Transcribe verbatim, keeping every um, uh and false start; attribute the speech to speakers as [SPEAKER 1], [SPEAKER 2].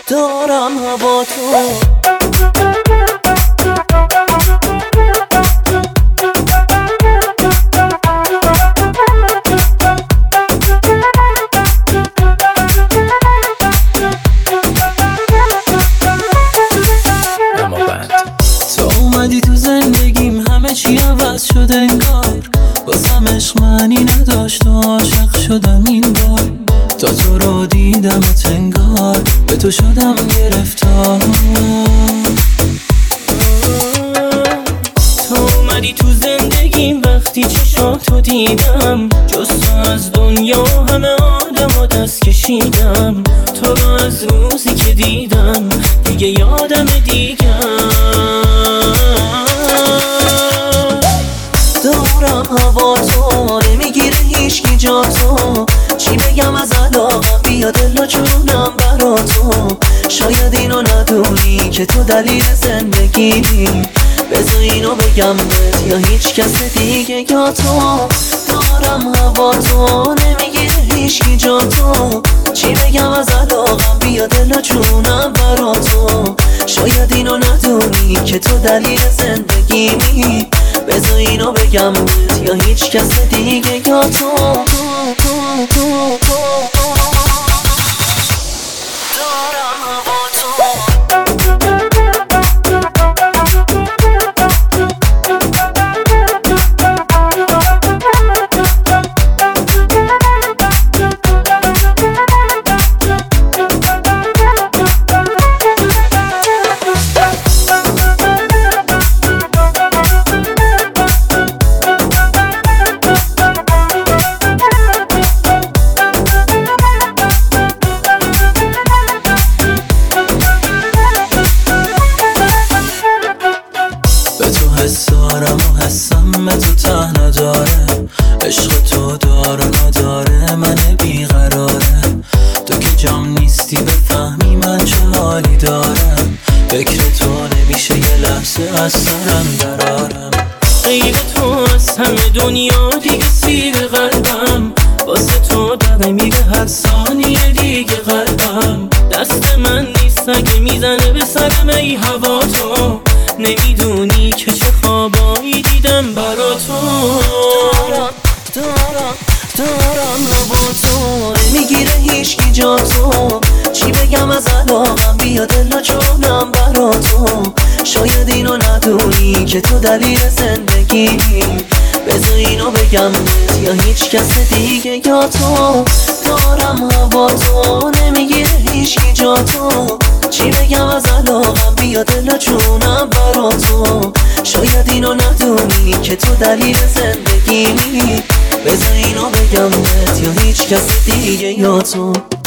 [SPEAKER 1] دارم هوا تو. اومدی تو زندگیم همه چی عوض شد انگار، واسم عشق معنی نداشت و عاشق شدم این بار. تا تو رو دیدم انگار به تو شدم گرفتار. تو اومدی تو زندگیم وقتی چشاتو دیدم، جز تو از دنیا همه آدم دست کشیدم. تو رو از روزی که دیدم دیگه یادم دیگم. دارم هوا تو، نمیگیره هیچکی جا تو. چی بگم از علاقم، بیا دل و جونم برا تو. شاید اینو ندونی که تو دلیل زندگیمی، بذار اینو بگم بهت یا هیچ کس دیگه یا تو. دارم هوا تو، نمیگیره هیچکی جا تو. چی بگم از علاقم، بیا دل و جونم برا تو. شاید اینو ندونی که تو دلیل زندگیمی، بذار اینو بگم بهت یا هیچ کس دیگه یا تو. دارم هوا تو. حسارم و حسم تو ته نداره، عشق تو داره نداره من بیقراره. تو که جام نیستی بفهمی من چه حالی دارم، فکر تو نمیشه یه لحظه از سرم درارم. غیر تو از همه دنیا دیگه سیر قلبم، واسه تو داره میره هر ثانیه دیگه قلبم. دست من نیست اگه میزنه به سرم ای هوا تو. نمیدونی که چه خوابایی دیدم برا تو. دارم دارم دارم هوا تو، نمیگیره هیچکی جا تو. چی بگم از علاقم، بیا دل و جونم برا تو. شاید اینو ندونی که تو دلیل زندگیمی، بذار اینو بگم بهت یا هیچ کس دیگه یا تو. دارم هوا تو، نمیگیره هیچکی جا تو. چی بگم از علاقم، بیا دل و جونم برا تو. شاید اینو ندونی که تو دلیل زندگیمی، بذار اینو بگم بهت یا هیچ کس دیگه یا تو.